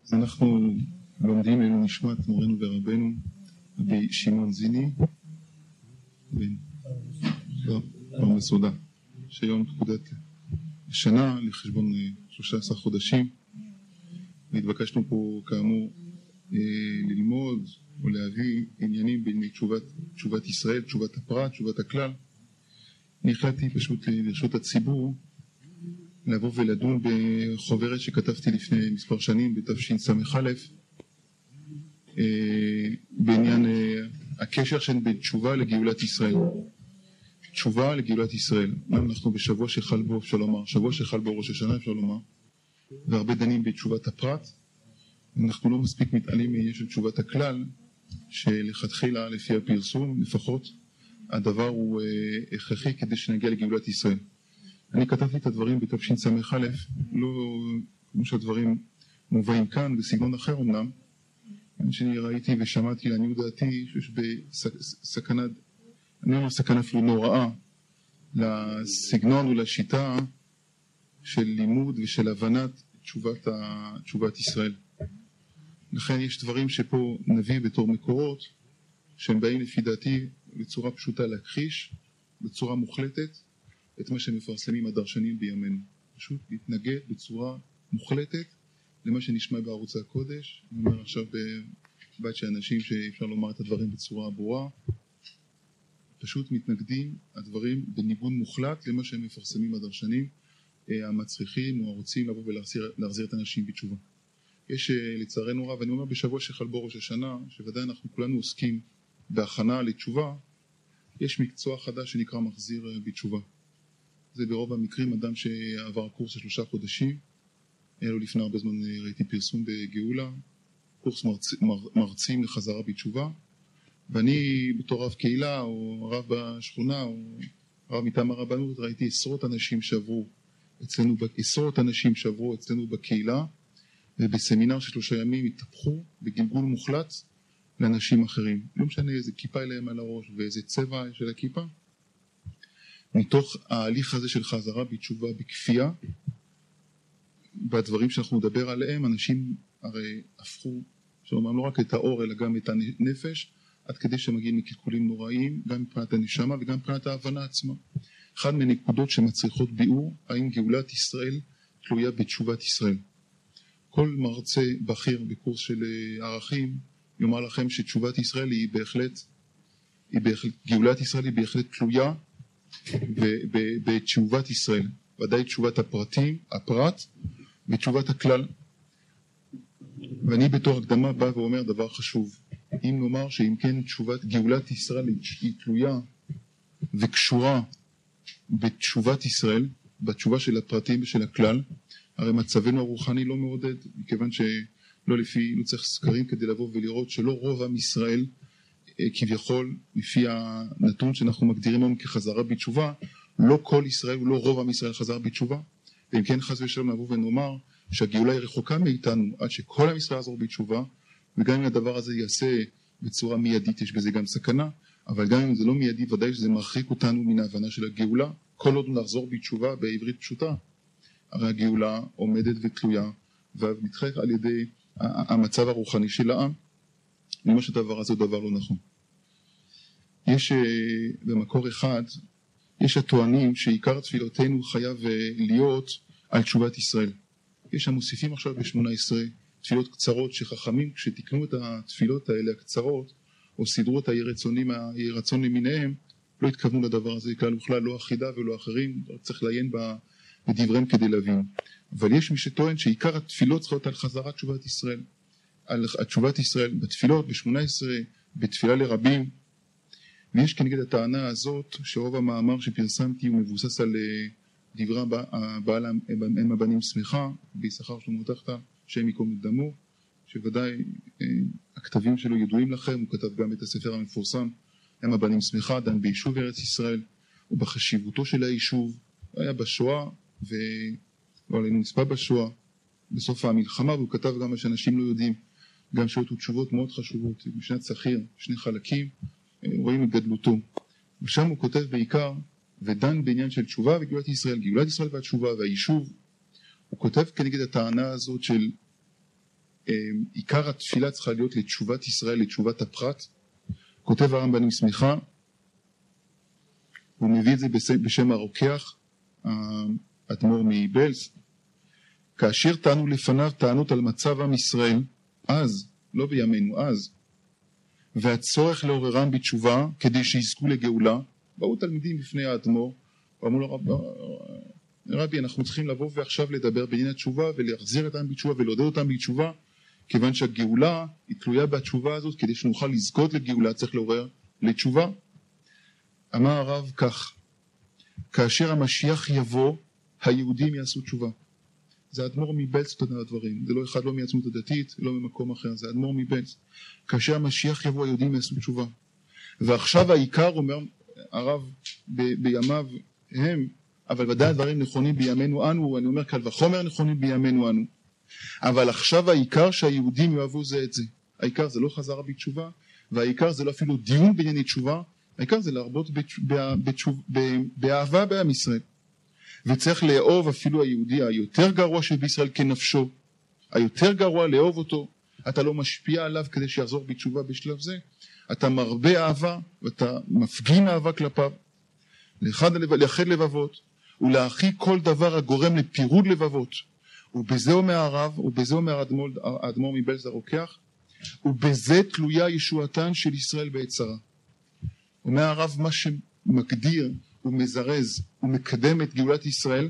אנחנו לומדים לעילוי נשמת מורנו ורבנו רבי שמעון זיני בן בר מסעודה, שיום פקודת שנה לחשבון 13 חודשים, והתבקשנו פה כאמור ללמוד או להביא עניינים בין תשובת ישראל, תשובת הפרט, תשובת הכלל. אני החלטתי פשוט לרשות הציבור לבוא ולדון בחוברת שכתבתי לפני מספר שנים בתשס"א בעניין הקשר בין תשובה לגאולת ישראל. תשובה לגאולת ישראל. אנחנו בשבוע שחל בו, אפשר לומר, שבוע שחל בו ראש השנה, אפשר לומר, והרבה דנים בתשובת הפרט. אנחנו לא מספיק מתעלים מעניין של תשובת הכלל, שלכתחילה לפי הפרסום לפחות הדבר הוא הכרחי כדי שנגיע לגאולת ישראל. אני כתבתי את הדברים בתשס"א, לא כמו שהדברים מובאים כאן בסגנון אחר אמנם, שאני ראיתי ושמעתי לעניות דעתי שיש בסכנה, אני אומר סכנה אפילו נוראה לסגנון ולשיטה של לימוד ושל הבנת תשובת ישראל. לכן יש דברים שפה נביא בתור מקורות שהם באים לפי דעתי בצורה פשוטה להכחיש בצורה מוחלטת את מה שמפרסמים הדרשנים בימינו. פשוט להתנגד בצורה מוחלטת למה שנשמע בערוץ הקודש. אני אומר עכשיו בבית של אנשים שאפשר לומר את הדברים בצורה ברורה, פשוט מתנגדים הדברים בניגוד מוחלט למה שהם מפרסמים הדרשנים המצריכים או הרוצים לבוא ולהחזיר את האנשים בתשובה. יש לצערנו רב, אני אומר בשבוע שחל בו ראש השנה, שוודאי אנחנו כולנו עוסקים בהכנה לתשובה, יש מקצוע חדש שנקרא מחזיר בתשובה. זה ברוב המקרים אדם שעבר קורס של 3 חודשים, היה לו לפני הרבה זמן ראיתי פרסום בגאולה, קורס מרצים לחזרה בתשובה, ואני בתור רב קהילה או רב בשכונה או רב מטעם הרבנות ראיתי עשרות אנשים שעברו אצלנו בקהילה, ובסמינר של 3 ימים התהפכו בגלגול מוחלט לאנשים אחרים. לא משנה איזה כיפה אליהם על הראש ואיזה צבע של הכיפה. מתוך ההליך הזה של חזרה בתשובה בכפייה, בדברים שאנחנו נדבר עליהם, אנשים הרי הפכו, שאומרים לא רק את האור אלא גם את הנפש, עד כדי שמגיעים לקלקולים נוראים, גם מבחינת הנשמה וגם מבחינת ההבנה עצמה. אחד מנקודות שמצריכות ביאור, האם גאולת ישראל תלויה בתשובת ישראל. כל מרצה בכיר בקורס של ערכים יאמר לכם שתשובת ישראל היא בהחלט, גאולת ישראל היא בהחלט תלויה בתשובת ישראל, ודאי תשובת הפרט ותשובת הכלל. ואני בתור הקדמה בא ואומר דבר חשוב, אם נאמר שאם כן תשובת גאולת ישראל היא תלויה וקשורה בתשובת ישראל, בתשובה של הפרטים ושל הכלל, הרי מצבנו הרוחני לא מעודד, מכיוון שלא צריך סקרים כדי לבוא ולראות שלא רוב עם ישראל כביכול לפי הנתון שאנחנו מגדירים היום כחזרה בתשובה, לא כל ישראל הוא לא רוב עם ישראל חזרה בתשובה. ואם כן חס ושלום נבוא ונאמר שהגאולה היא רחוקה מאיתנו עד שכל עם ישראל יחזור בתשובה, וגם אם הדבר הזה יעשה בצורה מיידית יש בזה גם סכנה, אבל גם אם זה לא מיידי ודאי שזה מרחיק אותנו מן ההבנה של הגאולה. כל עוד נחזור בתשובה בעברית פשוטה, הרי הגאולה עומדת ותלויה ונדחק על ידי המצב הרוחני של העם. למה שהדבר הזה הוא דבר לא נכון. יש במקור אחד, יש הטוענים שעיקר תפילותינו חייב להיות על תשובת ישראל. יש המוסיפים עכשיו ב-18 תפילות קצרות שחכמים כשתקנו את התפילות האלה הקצרות או סידרו את היהי רצון למיניהם לא התכוונו לדבר הזה כלל וכלל, לא אחידה ולא אחרים, צריך לעיין בדבריהם כדי להבין. אבל יש מי שטוען שעיקר התפילות צריכות על חזרת תשובת ישראל, על תשובת ישראל בתפילות, ב-18, בתפילה לרבים. ויש כנגד הטענה הזאת שרוב המאמר שפרסמתי הוא מבוסס על דברי הבעל הם הבנים שמחה, ביששכר שלמה תחתא, שם ייקום דמו, שוודאי הכתבים שלו ידועים לכם, הוא כתב גם את הספר המפורסם, הם הבנים שמחה, דן ביישוב ארץ ישראל, ובחשיבותו של היישוב, היה בשואה, ולא עלינו נספה בשואה, בסוף המלחמה, והוא כתב גם מה שאנשים לא יודעים, גם שאותו תשובות מאוד חשובות, משנת שכיר, 2 חלקים, רואים את גדלותו. ושם הוא כותב בעיקר, ודן בעניין של תשובה וגאולת ישראל, גאולת ישראל והתשובה והיישוב. הוא כותב כנגד הטענה הזאת של עיקר התפילה צריכה להיות לתשובת ישראל, לתשובת הפרט. כותב הרמב"ן עם סמיכה, הוא מביא את זה בשם הרוקח, האדמו"ר מבלז, כאשר טענו לפניו טענות על מצב עם ישראל, אז, לא בימינו, אז, והצורך לעוררם בתשובה כדי שיזכו לגאולה, באו תלמידים בפני האדמו"ר, ואמרו לו, רבי, אנחנו צריכים לבוא ועכשיו לדבר בעניין התשובה ולהחזיר אותם בתשובה ולעודד אותם בתשובה, כיוון שהגאולה היא תלויה בתשובה הזאת, כדי שנוכל לזכות לגאולה צריך לעורר לתשובה. אמר הרב כך, כאשר המשיח יבוא, היהודים יעשו תשובה. זה האדמו"ר מבלז תודה הדברים, זה לא אחד לא מעצמות הדתית, לא ממקום אחר, זה האדמו"ר מבלז. כאשר המשיח יבוא, היהודים יעשו תשובה. ועכשיו העיקר, אומר הרב בימיו הם, אבל ודאי הדברים נכונים בימינו אנו, אני אומר קל וחומר נכונים בימינו אנו. אבל עכשיו העיקר שהיהודים יאהבו זה את זה. העיקר זה לא חזרה בתשובה, והעיקר זה לא אפילו דיון בענייני תשובה, העיקר זה להרבות באהבה בעם ישראל. וצריך לאהוב אפילו היהודי היותר גרוע שבישראל כנפשו, היותר גרוע לאהוב אותו. אתה לא משפיע עליו כדי שיחזור בתשובה בשלב זה, אתה מרבה אהבה ואתה מפגין אהבה כלפיו. לאחד לבבות ולהכיל כל דבר הגורם לפירוד לבבות, ובזה אומר הרב, ובזה אומר האדמו"ר מבלז הרוקח, ובזה תלויה ישועתן של ישראל בעת צרה. אומר הרב, מה שמגדיר ומזרז ומקדם את גאולת ישראל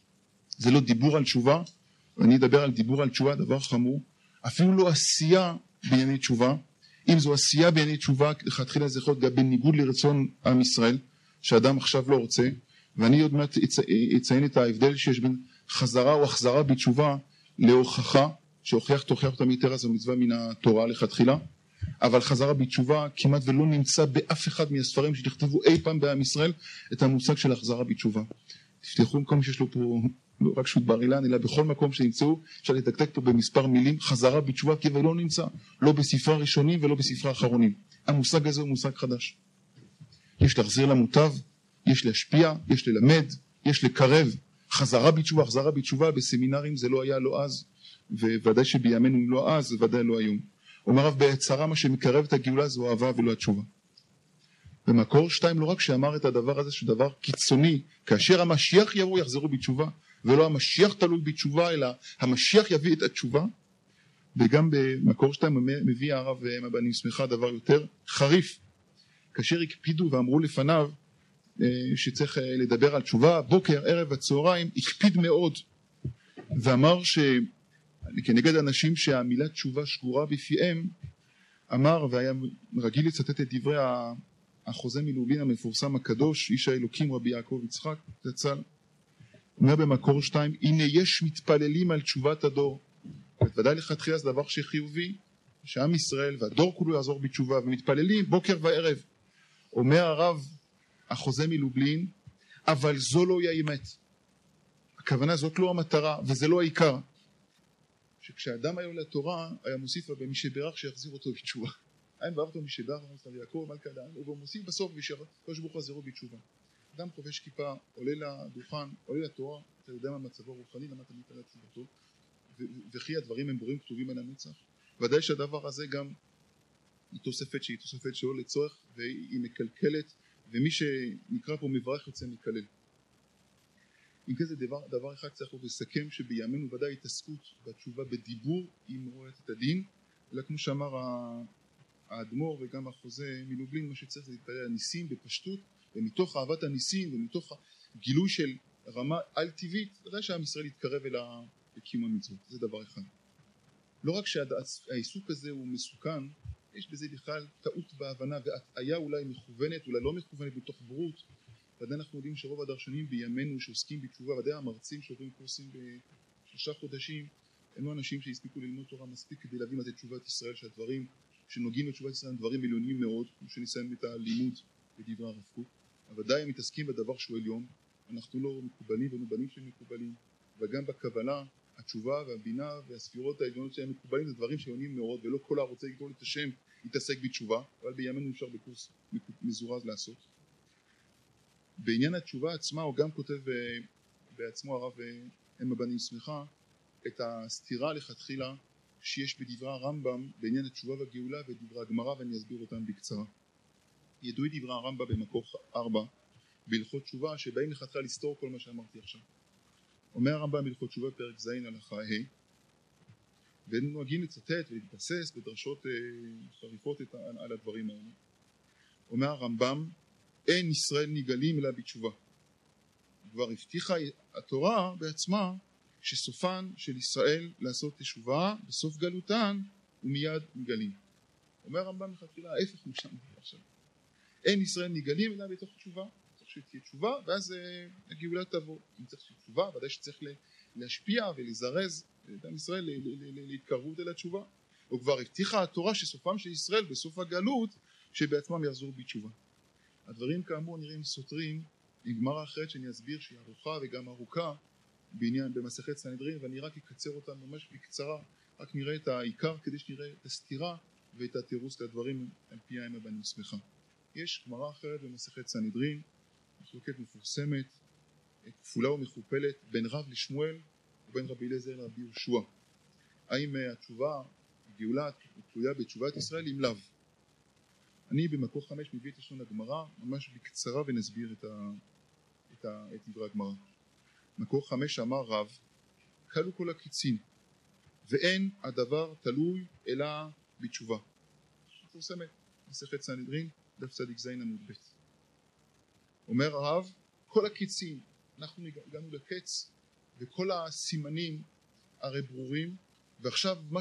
זה לא דיבור על תשובה, ואני אדבר על דיבור על תשובה, דבר חמור, אפילו לא עשייה בענייני תשובה. אם זו עשייה בענייני תשובה, לכתחילה זה יכול להיות גם בניגוד לרצון עם ישראל, שאדם עכשיו לא רוצה, ואני עוד מעט אציין את ההבדל שיש בין חזרה או החזרה בתשובה להוכחה, שהוכיח תוכיח אותה מיתר, זו מצווה מן התורה לכתחילה, אבל חזרה בתשובה כמעט ולא נמצא באף אחד מהספרים שנכתבו אי פעם בעם ישראל את המושג של החזרה בתשובה. תפתחו במקום שיש לו פה, לא רק שו"ת בר אילן, אלא בכל מקום שנמצאו, אפשר לדקדק פה במספר מילים, חזרה בתשובה כי ולא נמצא, לא בספרי הראשונים ולא בספרי האחרונים. המושג הזה הוא מושג חדש. יש להחזיר למוטב, יש להשפיע, יש ללמד, יש לקרב. חזרה בתשובה בסמינרים זה לא היה לא אז, וודאי שבימינו לא אז, ודאי לא היום. אומר רב בצרה, מה שמקרב את הגאולה זו אהבה ולא התשובה. במקור 2 לא רק שאמר את הדבר הזה שדבר קיצוני, כאשר המשיח יבוא יחזרו בתשובה, ולא המשיח תלוי בתשובה אלא המשיח יביא את התשובה. וגם במקור 2 מביא הרב מבנים שמחה דבר יותר חריף, כאשר הקפידו ואמרו לפניו שצריך לדבר על תשובה בוקר ערב הצהריים, הקפיד מאוד ואמר שכנגד אנשים שהמילה תשובה שגורה בפיהם, אמר והיה רגיל לצטט את דברי החוזה מלובלין המפורסם הקדוש, איש האלוקים רבי יעקב יצחק זצ"ל, אומר במקור 2, הנה יש מתפללים על תשובת הדור. ודאי לכתחילה זה דבר שחיובי, שעם ישראל והדור כולו יעזור בתשובה, ומתפללים בוקר וערב. אומר הרב החוזה מלובלין, אבל זו לא היא האמת. הכוונה זאת לא המטרה וזה לא העיקר. שכשאדם היה לתורה היה מוסיף במי שברך שיחזיר אותו בתשובה. אין בערתו מי שברך רבי יעקב מלכה דן, הוא מוסיף בסוף ושקדוש ברוך הוא יחזירו בתשובה. אדם חובש כיפה, עולה לדוכן, עולה לתורה, אתה יודע מה מצבו הרוחני, למה אתה מתעלת סביבתו, וכי הדברים הם ברורים כתובים על הנצח. ודאי שהדבר הזה גם היא תוספת שהיא תוספת שלא לצורך, והיא מקלקלת, ומי שנקרא פה מברך יוצא מקלל. אם כזה דבר אחד צריך לסכם, שבימינו ודאי התעסקות בתשובה בדיבור היא מורדת את הדין, אלא כמו שאמר האדמו"ר וגם החוזה מלובלין, מה שצריך זה להתפלל הניסים בפשטות, ומתוך אהבת הניסים ומתוך גילוי של רמה על טבעית, ודאי שעם ישראל יתקרב אל קיום המצוות. זה דבר אחד. לא רק שהעיסוק הזה הוא מסוכן, יש בזה בכלל טעות בהבנה והטעיה אולי מכוונת, אולי לא מכוונת בתוך ברות. ודאי אנחנו יודעים שרוב הדרשנים בימינו שעוסקים בתשובה, ודאי המרצים שעוברים קורסים ב3 חודשים, הם לא אנשים שהספיקו ללמוד תורה מספיק כדי להבין מה זה תשובת ישראל, שהדברים שנוגעים לתשובת ישראל הם דברים עליונים מאוד, כמו שנסיים את הלימוד בדברי הרב קוק. אבל ודאי הם מתעסקים בדבר שהוא עליון, אנחנו לא מקובלים ונובנים שהם מקובלים, וגם בקבלה התשובה והבינה והספירות העליונות שהם מקובלים זה דברים שעליונים מאוד, ולא כל הרוצה לגדול את השם יתעסק בתשובה, אבל בימינו אפשר בקורס מזורז לעשות. בעניין התשובה עצמה הוא גם כותב בעצמו הרב מבנים שמחה את הסתירה לכתחילה שיש בדברי הרמב"ם בעניין התשובה והגאולה ודברי הגמרא, ואני אסביר אותם בקצרה. ידועי דברי הרמב"ם במקור 4 בהלכות תשובה, שבאים לכתחילה לסתור כל מה שאמרתי עכשיו. אומר הרמב"ם בהלכות תשובה פרק ז' הלכה ה', והם נוהגים לצטט ולהתבסס בדרשות חריפות על הדברים האלה. אומר הרמב"ם, אין ישראל נגאלים אלא בתשובה. כבר הבטיחה התורה בעצמה שסופן של ישראל לעשות תשובה בסוף גלותן ומיד נגאלים. אומר הרמב"ם לכתחילה ההפך משם עכשיו. אין ישראל נגאלים אלא בתוך תשובה. צריך שתהיה תשובה ואז הגאולה תבוא. אם צריך תשובה ודאי שצריך להשפיע ולזרז את עם ישראל להתקרבות אל התשובה. וכבר הבטיחה התורה שסופם של ישראל בסוף הגלות שבעצמם יחזרו בתשובה. הדברים כאמור נראים סותרים עם גמרא אחרת שאני אסביר שהיא ארוכה וגם ארוכה בעניין במסכת סנהדרין, ואני רק אקצר אותה ממש בקצרה, רק נראה את העיקר כדי שנראה את הסתירה ואת התירוץ לדברים על פי האמא ואני מסמכה. יש גמרא אחרת במסכת סנהדרין, מחלוקת מפורסמת, כפולה ומכופלת בין רב לשמואל ובין רבי אליעזר לרבי יהושע. האם התשובה, הגאולה, תלויה בתשובת ישראל אם לאו? אני במקור 5 מביא את לשון הגמרא ממש בקצרה ונסביר את דברי הגמרא. מקור 5 אמר רב, כלו כל הקיצין ואין הדבר תלוי אלא בתשובה. מפורסמת, מסכת סנהדרין, דף צדיק זין עמוד ב'. אומר הרב, כל הקיצין, אנחנו הגענו לקץ וכל הסימנים הרי ברורים, ועכשיו מה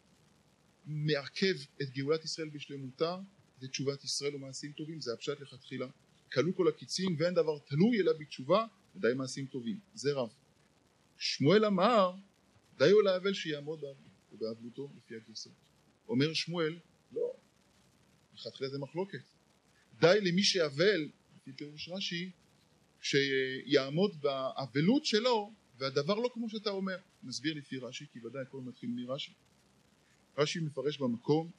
שמעכב את גאולת ישראל בשלמותה זה תשובת ישראל ומעשים טובים, זה הפשט לכתחילה. כלו כל הקיצין ואין דבר תלוי אלא בתשובה ודי מעשים טובים. זה רב. שמואל אמר די הוא להבל שיעמוד באבלותו לפי הגרסה. אומר שמואל לא, לכתחילה זה מחלוקת. די למי שיאבל לפי פירוש רש"י שיעמוד באבלות שלו והדבר לא כמו שאתה אומר. נסביר לפי רש"י כי ודאי הכל מתחיל מרש"י. רש"י מפרש במקום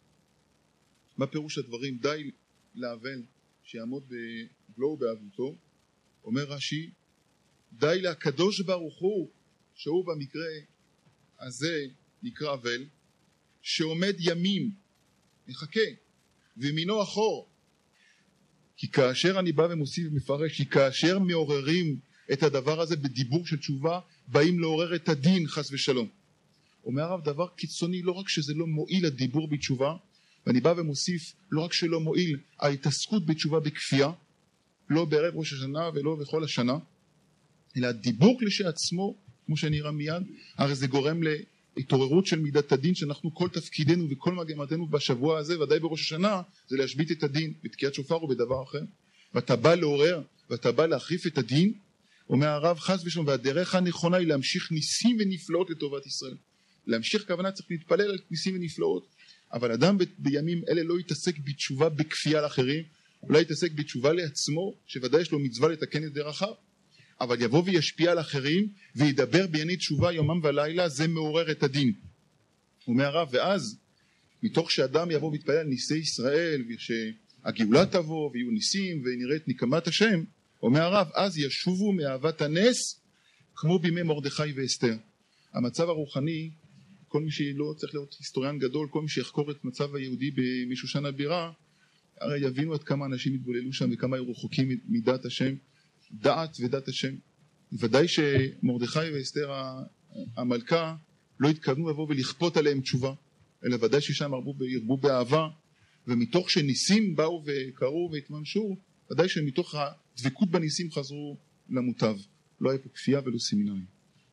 מה פירוש הדברים די לאבל שיעמוד בבלו ובאבלותו. אומר רש"י די לקדוש ברוך הוא שהוא במקרה הזה נקרא אבל שעומד ימים מחכה ומינו אחור, כי כאשר אני בא ומוסיף ומפרש כי כאשר מעוררים את הדבר הזה בדיבור של תשובה באים לעורר את הדין חס ושלום. אומר הרב דבר קיצוני, לא רק שזה לא מועיל הדיבור בתשובה, ואני בא ומוסיף לא רק שלא מועיל ההתעסקות בתשובה בכפייה, לא בערב ראש השנה ולא בכל השנה, אלא הדיבור כשעצמו כמו שנראה מיד, הרי זה גורם להתעוררות של מידת הדין שאנחנו כל תפקידנו וכל מגמתנו בשבוע הזה ודאי בראש השנה זה להשבית את הדין בתקיעת שופר ובדבר אחר, ואתה בא לעורר ואתה בא להחריף את הדין. אומר הרב חס ושלום והדרך הנכונה היא להמשיך ניסים ונפלאות לטובת ישראל. להמשיך כוונה צריך להתפלל על ניסים ונפלאות, אבל אדם בימים אלה לא יתעסק בתשובה בכפייה לאחרים, אולי יתעסק בתשובה לעצמו שוודאי יש לו מצווה לתקן את דרכיו, אבל יבוא וישפיע על אחרים וידבר בענייני תשובה יומם ולילה, זה מעורר את הדין. אומר הרב ואז מתוך שאדם יבוא ויתפלל על ניסי ישראל ושהגאולה תבוא ויהיו ניסים ונראה את נקמת השם, אומר הרב אז ישובו מאהבת הנס כמו בימי מרדכי ואסתר. המצב הרוחני, כל מי שלא צריך להיות היסטוריון גדול, כל מי שיחקור את מצב היהודי משושן הבירה, הרי יבינו עד כמה אנשים התבוללו שם וכמה היו רחוקים מדת השם, דעת ודת השם. ודאי שמרדכי ואסתר המלכה לא התכוונו לבוא ולכפות עליהם תשובה, אלא ודאי ששם הרבו באהבה, ומתוך שניסים באו וקראו והתממשו, ודאי שמתוך הדבקות בניסים חזרו למוטב. לא היה פה כפייה ולא סמינרים.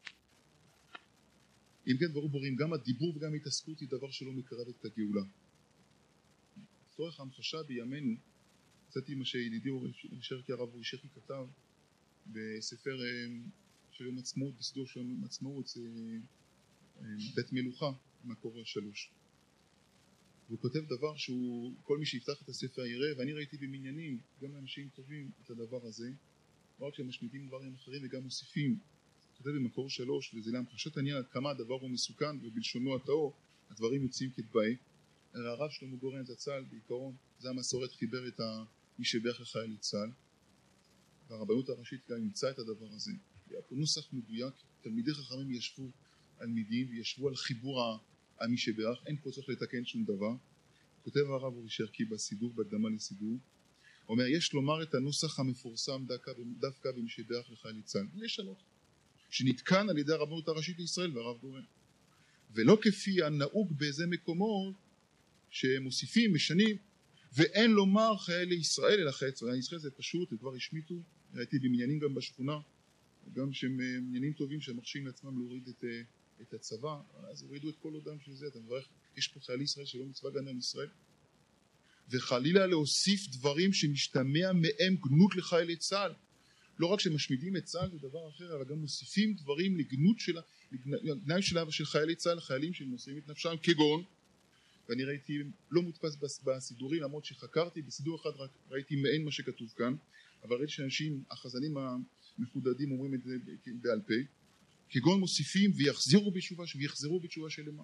אם כן דברים ברורים, גם הדיבור וגם ההתעסקות היא דבר שלא מקרב את הגאולה. צורך המחשה בימינו, קצת מה שידידי שרקי הרב אורישכי כתב בספר של יום עצמאות, בסדור של יום עצמאות, בית מלוכה, מקור 3. והוא כותב דבר שהוא, כל מי שיפתח את הספר יראה, ואני ראיתי במניינים, גם לאנשים טובים את הדבר הזה, לא רק שמשמידים דברים אחרים וגם מוסיפים. כותב במקור 3, וזה להמחשת העניין עד כמה הדבר הוא מסוכן, ובלשונו הטהור, הדברים יוצאים כתבעי. הרב שלמה גורן זצ"ל, בעיקרון, זה המסורת חיבר את מי שבח לחיילי צה"ל, והרבנות הראשית גם ימצא את הדבר הזה. היה פה נוסח מדויק, תלמידי חכמים ישבו על מידים וישבו על חיבור על מי שברך, אין פה צריך לתקן שום דבר. כותב הרב אורי שרקי בסידור, בהקדמה לסידור, אומר, יש לומר את הנוסח המפורסם דווקא במי שברך לחיילי צה"ל, לשנות, שנתקן על ידי הרבנות הראשית לישראל והרב גורן, ולא כפי הנהוג באיזה מקומות שמוסיפים, משנים, ואין לומר חיילי ישראל אלא חיילי צה"ל. ישראל זה פשוט, זה כבר השמיטו, ראיתי במניינים גם בשכונה, גם שהם עניינים טובים שמרשים לעצמם להוריד את הצבא, אז הורידו את כל אדם של זה, אתה מברך, יש פה חיילי ישראל שלא מצווה גן על ישראל, וחלילה להוסיף דברים שמשתמע מהם גנות לחיילי צה"ל, לא רק שמשמידים את צה"ל זה דבר אחר, אבל גם מוסיפים דברים לגנות של חיילי צה"ל, חיילים שנושאים את נפשם, כגון, ואני ראיתי, לא מודפס בסידורים, למרות שחקרתי, בסידור אחד רק ראיתי מעין מה שכתוב כאן, אבל ראיתי שאנשים, החזנים המחודדים אומרים את זה בעל פה, כגון מוסיפים ויחזרו בתשובה שלמה.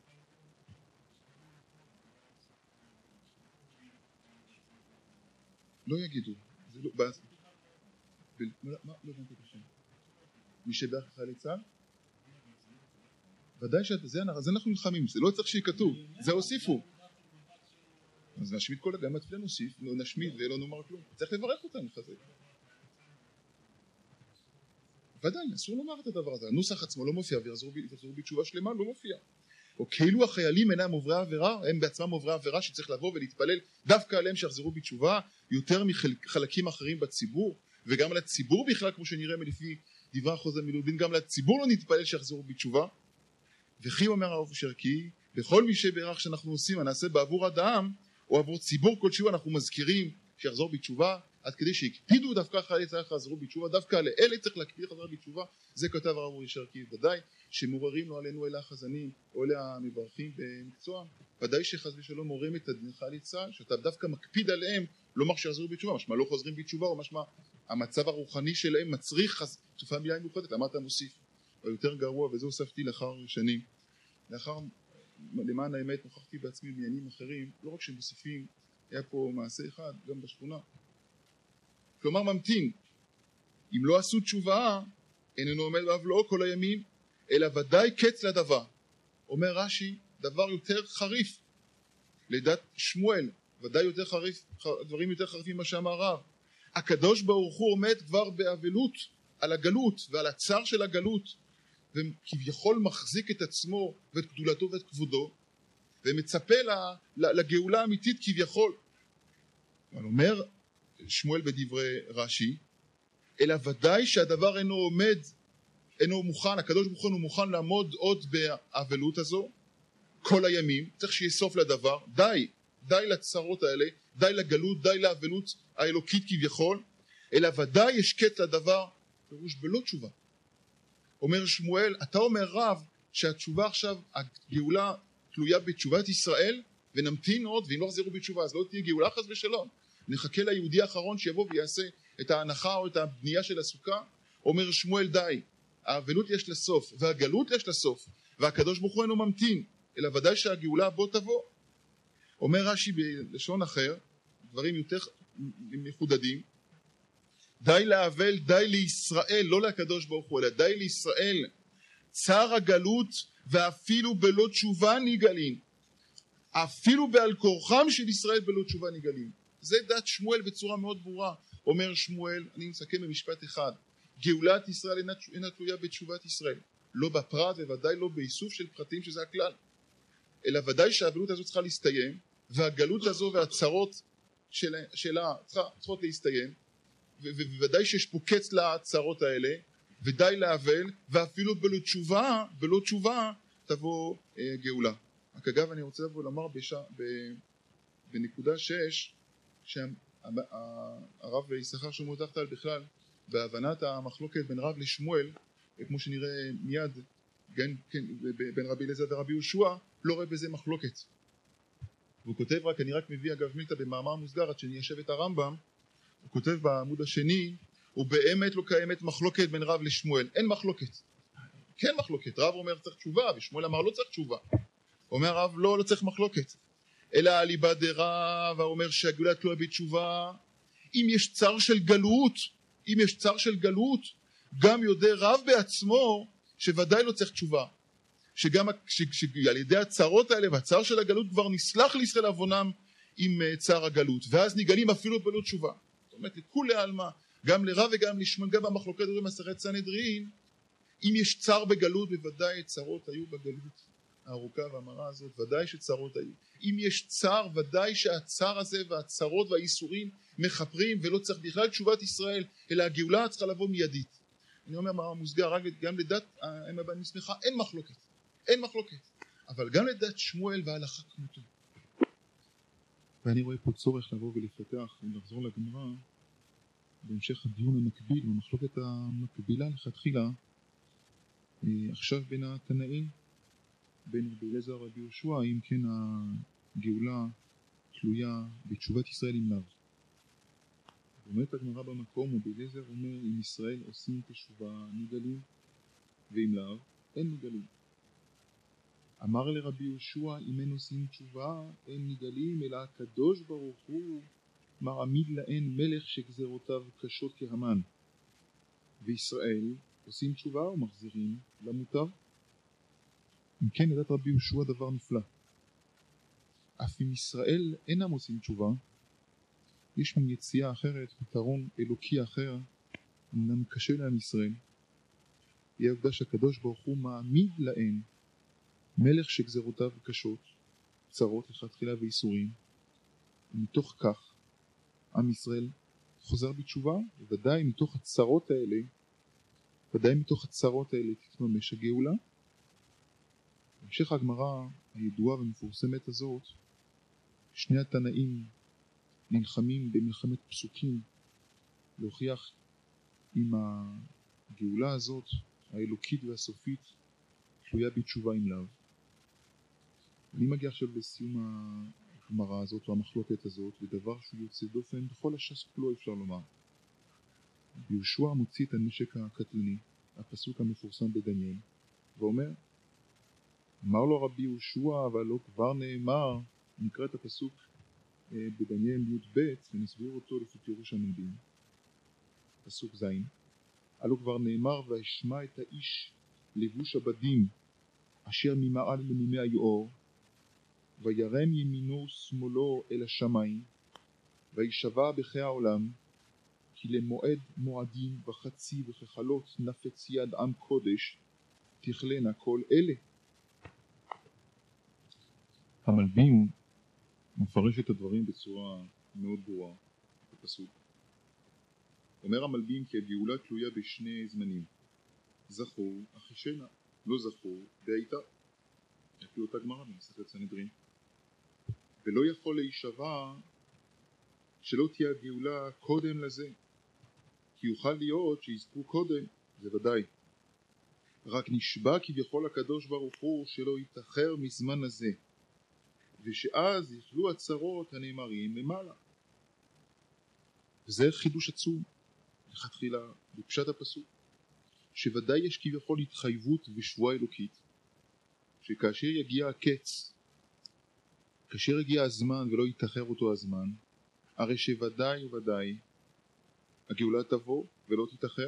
לא יגידו, זה לא, מה לא הבנתי בשם? מי שברך חיילי צה"ל? ודאי שזה אנחנו נלחמים, זה לא צריך שיהיה כתוב, זה הוסיפו. אז נשמיד כל גם התפילה נוסיף, נשמיד ולא נאמר כלום, צריך לברך אותם לחזק. ודאי, אסור לומר את הדבר הזה, הנוסח עצמו לא מופיע ויחזרו בתשובה שלמה, לא מופיע. או כאילו החיילים אינם עוברי עבירה, הם בעצמם עוברי עבירה שצריך לבוא ולהתפלל דווקא עליהם שיחזרו בתשובה, יותר מחלקים אחרים בציבור, וגם על הציבור בכלל, כמו שנראה מלפי דברי החוזה מלובלין, גם לציבור לא נתפלל שיחזרו בתשובה. וכי אומר הרב שרקי, בכל מי שברך שאנחנו עושים, נעשה בעבור אדם, או עבור ציבור כלשהו, אנחנו מזכירים שיחזור בתשובה, עד כדי שהקפידו דווקא חיילי צה"ל לחזרו בתשובה, דווקא לאלה צריך להקפיד לחזור בתשובה, זה כתב הרב אורי שרקי, ודאי שמעוררים לא עלינו אלה החזנים, או אלה המברכים במקצוע, ודאי שחס ושלום מורים את הדין חיילי צה"ל, שאתה דווקא מקפיד עליהם, לומר שיחזרו בתשובה, משמע לא חוזרים בתשובה, או משמע המצב הרוחני שלהם מצריך תשובה מילה מיוחדת, למה אתה מוסיף? או יותר גרוע, וזה הוספתי לאחר שנים. למען האמת נוכחתי בעצמי בעניינים אחרים, לא רק שמוסיפים, היה פה מעשה אחד, גם בשכונה. כלומר ממתין, אם לא עשו תשובה, איננו עומד בעוולו כל הימים, אלא ודאי קץ לדבר. אומר רש"י, דבר יותר חריף, לדעת שמואל, ודאי יותר חריף, דברים יותר חריפים מה שאמר רב. הקדוש ברוך הוא עומד כבר באבלות על הגלות ועל הצער של הגלות, וכביכול מחזיק את עצמו ואת גדולתו ואת כבודו, ומצפה לגאולה האמיתית כביכול. אבל אומר שמואל בדברי רש"י, אלא ודאי שהדבר אינו עומד, אינו מוכן, הקדוש ברוך הוא מוכן לעמוד עוד באבלות הזו כל הימים, צריך שיהיה סוף לדבר, די לצרות האלה, די לגלות, די לאבלות האלוקית כביכול, אלא ודאי יש קץ לדבר, פירוש בלא תשובה. אומר שמואל, אתה אומר רב שהתשובה עכשיו, הגאולה תלויה בתשובת ישראל, ונמתין עוד, ואם לא חזרו בתשובה אז לא תהיה גאולה חס ושלום, נחכה ליהודי האחרון שיבוא ויעשה את ההנחה או את הבנייה של הסוכה. אומר שמואל די, האבלות יש לסוף והגלות יש לסוף, והקדוש ברוך הוא אינו ממתין, אלא ודאי שהגאולה בוא תבוא. אומר רש"י בלשון אחר, דברים יותר מחודדים, די לאבל, די לישראל, לא לקדוש ברוך הוא, אלא די לישראל, צער הגלות ואפילו בלא תשובה נגאלים, אפילו בעל כורחם של ישראל בלא תשובה נגאלים. זה דת שמואל בצורה מאוד ברורה. אומר שמואל, אני מסכם במשפט אחד, גאולת ישראל אינה תלויה בתשובת ישראל, לא בפרט וודאי לא באיסוף של פרטים שזה הכלל, אלא ודאי שהאבלות הזו צריכה להסתיים, והגלות הזו והצרות שלה צריכות להסתיים, וודאי שיש פה קץ לצרות האלה, ודי לאבל, ואפילו בלא תשובה תבוא גאולה. רק אגב אני רוצה לבוא לומר בנקודה 6 שהרב יששכר שמותחתל בכלל בהבנת המחלוקת בין רב לשמואל, כמו שנראה מיד בין רבי אליעזר ורבי יהושע, לא רואה בזה מחלוקת. והוא כותב רק, אני רק מביא אגב מילתא במאמר מוסגר עד שניישב את הרמב"ם, הוא כותב בעמוד השני, ובאמת לא קיימת מחלוקת בין רב לשמואל, אין מחלוקת. כן מחלוקת, רב אומר צריך תשובה ושמואל אמר לא צריך תשובה. אומר רב לא צריך מחלוקת, אלא אליבא דרב אומר שהגאולה תלויה בתשובה. אם יש צער של גלות, גם יודע רב בעצמו שוודאי לא צריך תשובה. שגם על ידי הצרות האלה והצער של הגלות כבר נסלח לישראל עוונם עם צער הגלות, ואז נגלים אפילו בלא תשובה. זאת אומרת, לכולי עלמא, גם לרב וגם לשמואל, גם במחלוקת במסכת סנהדרין, אם יש צער בגלות, בוודאי צרות היו בגלות הארוכה והמרה הזאת, ודאי שצרות היו. אם יש צער, ודאי שהצער הזה והצרות והאיסורים מחפרים, ולא צריך בכלל תשובת ישראל, אלא הגאולה צריכה לבוא מיידית. אני אומר מה מוסגר, רק גם לדת האם הבן מסמכה, אין מחלוקת. אין מחלוקת. אבל גם לדת שמואל וההלכה כמותו. ואני רואה פה צורך לבוא ולפתח ולחזור לגמרא בהמשך הדיון המקביל, במחלוקת המקבילה לכתחילה, עכשיו בין התנאים, בין רבי אליעזר ורבי יהושע, אם כן הגאולה תלויה בתשובת ישראל אם לאו. אומרת הגמרא במקום, רבי אליעזר אומר, אם ישראל עושים תשובה נגלים, ואם לאו אין נגלים. אמר לרבי יהושע, אם אין עושים תשובה אין נגלים, אלא הקדוש ברוך הוא מעמיד להן מלך שגזרותיו קשות כהמן. וישראל עושים תשובה ומחזירים למוטב. אם כן, לדעת רבי יהושע דבר נפלא. אף אם ישראל אינם עושים תשובה, יש מן יציאה אחרת, פתרון אלוקי אחר, אמנם קשה להם ישראל. היא העובדה שהקדוש ברוך הוא מעמיד להן מלך שגזרותיו קשות, צרות לכתחילה ואיסורים, ומתוך כך עם ישראל חוזר בתשובה, וודאי מתוך הצרות האלה, תתממש הגאולה. בהמשך הגמרא הידועה ומפורסמת הזאת, שני התנאים נלחמים במלחמת פסוקים להוכיח אם הגאולה הזאת, האלוקית והסופית, תלויה בתשובה אם לאו. אני מגיע עכשיו לסיום הגמרא הזאת או המחלוקת הזאת, ודבר שהוא יוצא דופן בכל הש"ס כולו, אפשר לומר. יהושע מוציא את הנשק הקטלני, הפסוק המפורסם בדניאל, ואומר, אמר לו רבי יהושע, אבל לא כבר נאמר, נקרא את הפסוק בדניאל י"ב ונסביר אותו לפי פירוש המלבים. פסוק ז', הלא כבר נאמר, וישמע את האיש לבוש הבדים אשר ממעל למימי היאור, וירם ימינו ושמאלו אל השמיים, וישבע בחיי העולם, כי למועד מועדים וחצי וכחלות נפץ יד עם קודש תכלנה כל אלה. המלבים מפרש את הדברים בצורה מאוד ברורה בפסוק. אומר המלבים כי הגאולה תלויה בשני זמנים, זכור אחישנה, לא זכור דהייתה, לפי אותה גמרא במסכת סנהדרין. ולא יכול להישבע שלא תהיה הגאולה קודם לזה, כי יוכל להיות שיזכו קודם, זה ודאי. רק נשבע כביכול הקדוש ברוך הוא שלא יתאחר מזמן הזה, ושאז יפלו הצרות הנאמרים למעלה. וזה חידוש עצום לכתחילה בפשט הפסוק, שוודאי יש כביכול התחייבות ושבועה אלוקית, שכאשר יגיע הקץ, כאשר יגיע הזמן ולא יתאחר אותו הזמן, הרי שוודאי וודאי הגאולה תבוא ולא תתאחר.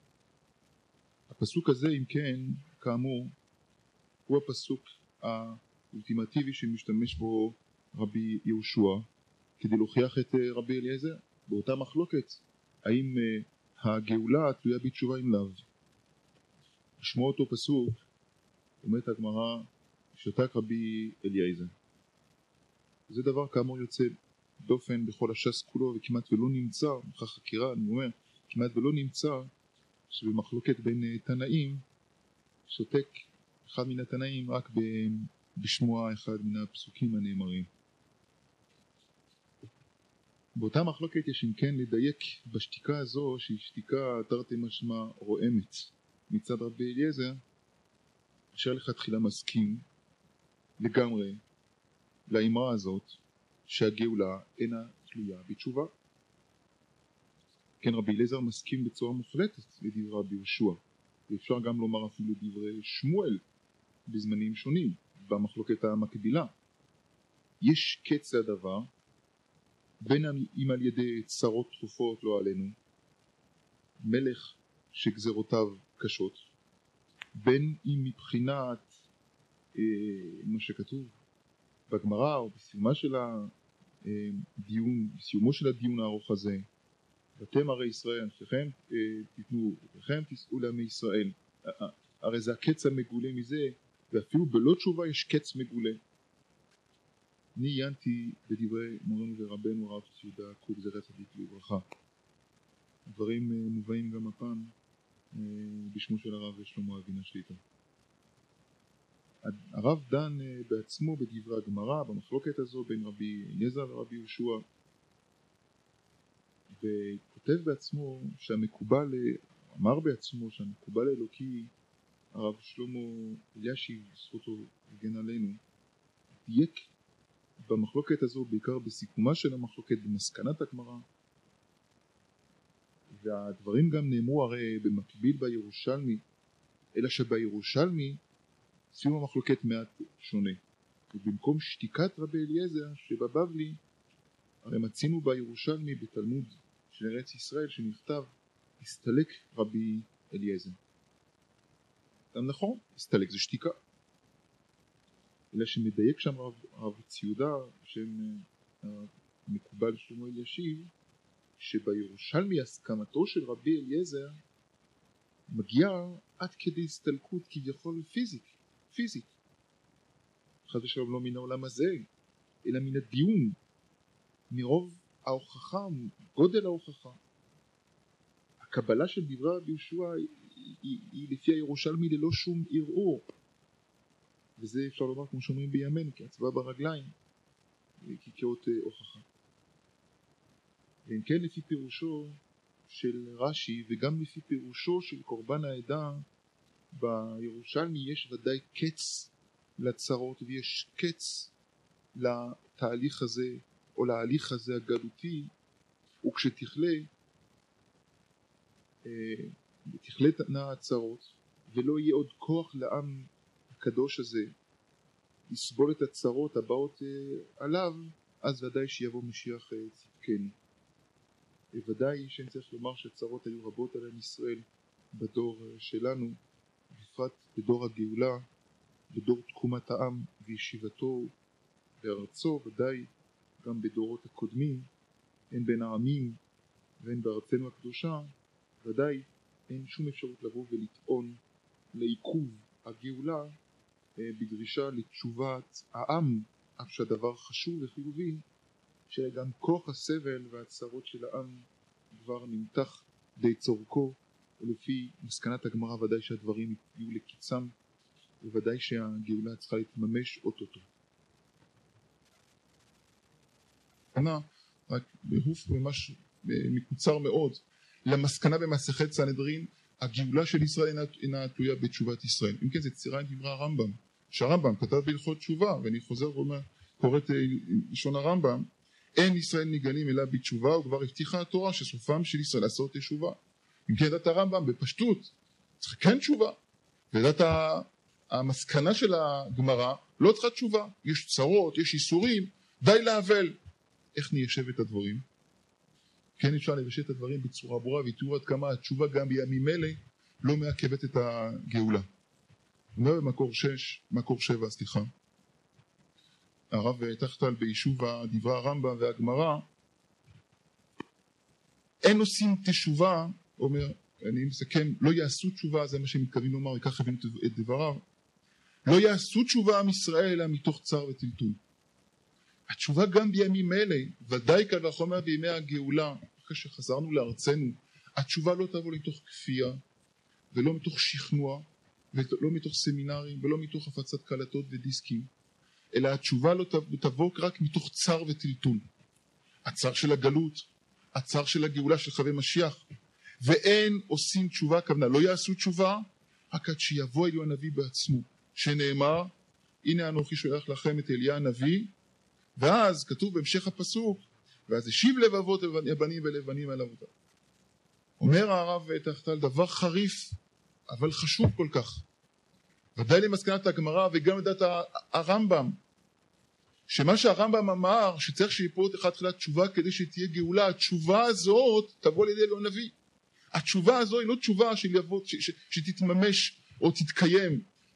הפסוק הזה, אם כן, כאמור, הוא הפסוק האולטימטיבי שמשתמש בו רבי יהושע כדי להוכיח את רבי אליעזר באותה מחלוקת, האם הגאולה תלויה בתשובה אם לאו. לשמוע אותו פסוק, אומרת הגמרא, שתק רבי אליעזר. זה דבר כאמור יוצא דופן בכל הש"ס כולו, וכמעט ולא נמצא, אחרי חקירה אני אומר, כמעט ולא נמצא שבמחלוקת בין תנאים שותק אחד מן התנאים רק בשמוע אחד מן הפסוקים הנאמרים. באותה מחלוקת יש אם כן לדייק בשתיקה הזו, שהיא שתיקה תרתי משמע רועמת מצד רבי אליעזר, אשר לכתחילה מסכים לגמרי לאמרה הזאת שהגאולה אינה תלויה בתשובה. כן, רבי אליעזר מסכים בצורה מוחלטת לדברי רבי יהושע, ואפשר גם לומר אפילו דברי שמואל בזמנים שונים במחלוקת המקבילה. יש קץ לדבר, בין אם על ידי צרות תכופות לא עלינו, מלך שגזרותיו קשות, בין אם מבחינת מה שכתוב בגמרא או בסיומו של הדיון הארוך הזה, ואתם הרי ישראל אנשיכם תיתנו, וכם תישאו לעמי ישראל. הרי זה הקץ המגולה מזה, ואפילו בלא תשובה יש קץ מגולה. אני עיינתי בדברי מורנו ורבנו הרב ציודה קוק זכר צדיק לברכה. הדברים מובאים גם הפעם בשמו של הרב שלמה אבינה שליט"א. הרב דן בעצמו בדברי הגמרא במחלוקת הזו בין רבי אליעזר ורבי יהושע, וכותב בעצמו שהמקובל, אמר בעצמו שהמקובל האלוקי הרב שלמה אלישיב זכותו הגן עלינו, דייק במחלוקת הזו בעיקר בסיכומה של המחלוקת במסקנת הגמרא, והדברים גם נאמרו הרי במקביל בירושלמי, אלא שבירושלמי סיום המחלוקת מעט שונה, ובמקום שתיקת רבי אליעזר שבבבלי, הרי מצינו בירושלמי בתלמוד של ארץ ישראל שנכתב הסתלק רבי אליעזר. גם נכון, הסתלק זה שתיקה, אלא שמדייק שם רב ציודה שם מקובל שלמה אלישיב, שבירושלמי הסכמתו של רבי אליעזר מגיעה עד כדי הסתלקות כביכול פיזית, חד ושלום לא מן העולם הזה אלא מן הדיון, מרוב ההוכחה, גודל ההוכחה. הקבלה של דברי רבי יהושע היא לפי הירושלמי ללא שום ערעור, וזה אפשר לומר כמו שאומרים בימינו כהצבעה ברגליים, כאות הוכחה. ואם כן לפי פירושו של רש"י וגם לפי פירושו של קורבן העדה בירושלמי יש ודאי קץ לצרות ויש קץ לתהליך הזה או להליך הזה הגלותי, וכשתכלה תנע הצרות ולא יהיה עוד כוח לעם הקדוש הזה לסבול את הצרות הבאות עליו, אז ודאי שיבוא משיח צדקנו. ודאי שאני צריך לומר שהצרות היו רבות על עם ישראל בדור שלנו, בפרט בדור הגאולה, בדור תקומת העם וישיבתו בארצו, ודאי גם בדורות הקודמים, הן בין העמים והן בארצנו הקדושה, ודאי אין שום אפשרות לבוא ולטעון לעיכוב הגאולה בדרישה לתשובת העם, אף שהדבר חשוב וחיובי, שגם כוח הסבל והצרות של העם כבר נמתח די צורכו, ולפי מסקנת הגמרא ודאי שהדברים יהיו לקיצם, וודאי שהגאולה צריכה להתממש אוטוטו. רק בהוף ממש מקוצר מאוד למסקנה במסכת סנהדרין, הגאולה של ישראל אינה תלויה בתשובת ישראל. אם כן, זה צירה עם דברי הרמב"ם, שהרמב"ם כתב בהלכות תשובה, ואני חוזר ואומר, קורא את לשון הרמב"ם, אין ישראל נגאלים אלא בתשובה, וכבר הבטיחה התורה שסופם של ישראל לעשות תשובה. אם כן, דעת הרמב"ם בפשטות צריך כן תשובה, ודעת המסקנה של הגמרא לא צריכה תשובה, יש צרות, יש איסורים, די להבל. איך ניישב את הדברים? כן אפשר לבשל את הדברים בצורה ברורה, ותראו עד כמה התשובה גם בימים אלה לא מעכבת את הגאולה. אומר במקור 7, הרב תחתל ביישוב דברי הרמב"ם והגמרא, אין עושים תשובה, אומר, אני מסכם, לא יעשו תשובה, זה מה שמתכוון לומר, וכך הבינו את דבריו, לא יעשו תשובה עם ישראל אלא מתוך צער וטלטול. התשובה גם בימים אלה, ודאי קל וחומר בימי הגאולה, אחרי שחזרנו לארצנו, התשובה לא תבוא מתוך כפייה, ולא מתוך שכנוע, ולא מתוך סמינרים, ולא מתוך הפצת קלטות ודיסקים, אלא התשובה לא תבוא רק מתוך צער וטלטול. הצער של הגלות, הצער של הגאולה של חווה משיח, ואין עושים תשובה, כוונה, לא יעשו תשובה, רק עד שיבוא אלו הנביא בעצמו, שנאמר, הנה אנוכי שולח לכם את אליה הנביא, ואז כתוב בהמשך הפסוק, ואז השיב לבבות הבנים ולבנים על אבותם. אומר הרב תחתל דבר חריף, אבל חשוב כל כך. ודאי למסקנת הגמרא וגם לדעת הרמב"ם, שמה שהרמב"ם אמר, שצריך שיפול אחד תחילת תשובה כדי שתהיה גאולה, התשובה הזאת תבוא לידי אלו הנביא. התשובה הזו היא לא תשובה שתתממש או תתקיים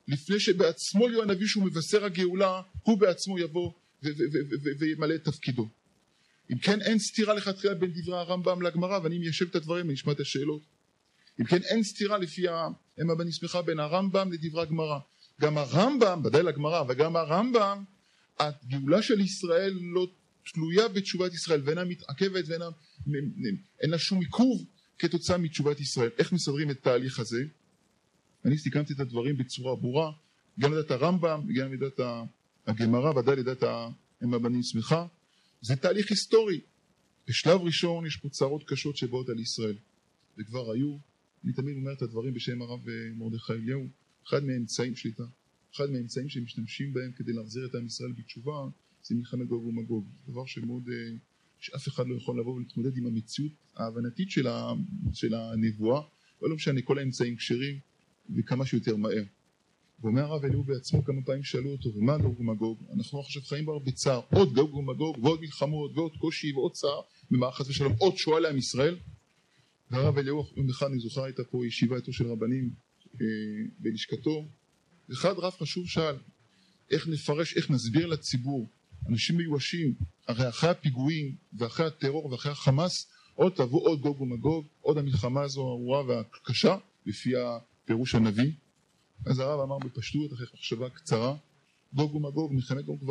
לפני שבעצמו יהיה הנביא שהוא מבשר הגאולה, הוא בעצמו יבוא וימלא את תפקידו. אם כן, אין סתירה לכתחילה בין דברי הרמב"ם לגמרא, ואני מיישב את הדברים ונשמע את השאלות. אם כן, אין סתירה לפי האמא בנסמכה בין הרמב"ם לדברי הגמרא. גם הרמב"ם, ודאי לגמרא, וגם הרמב"ם, הגאולה של ישראל לא תלויה בתשובת ישראל, ואינה מתעכבת ואין לה שום עיכוב כתוצאה מתשובת ישראל. איך מסדרים את התהליך הזה? אני סיכמתי את הדברים בצורה ברורה, גם לדעת הרמב"ם, גם לדעת הגמרא, ודאי לדעת האמא בנסמכה. זה תהליך היסטורי. בשלב ראשון יש פה צרות קשות שבאות על ישראל, וכבר היו. אני תמיד אומר את הדברים בשם הרב מרדכי אליהו. אחד מהאמצעים שליטה, אחד מהאמצעים שמשתמשים בהם כדי להחזיר את עם ישראל בתשובה, זה מלחמת גוג ומגוג. דבר שמאוד, שאף אחד לא יכול לבוא ולהתמודד עם המציאות ההבנתית של הנבואה, ולא משנה, כל האמצעים כשרים וכמה שיותר מהר. ואומר הרב אליהו בעצמו, כמה פעמים שאלו אותו, ומה גוג ומגוג? אנחנו עכשיו חיים בה בצער, עוד גוג ומגוג, ועוד מלחמות, ועוד קושי, ועוד צער, במערכת ושלום, עוד שואה לעם ישראל. והרב אליהו, יום אחד אני זוכר, הייתה פה ישיבה איתו של רבנים בלשכתו, אחד רב חשוב שאל, איך נפרש, איך נסביר לציבור, אנשים מיואשים, הרי אחרי הפיגועים ואחרי הטרור ואחרי החמאס, עוד תבוא עוד גוג ומגוג, עוד המלחמה הזו הארורה והקשה, לפי הפירוש הנביא. אז הרב אמר בפשטות, אחרי מחשבה קצרה, גוג ומגוג, מלחמת גוג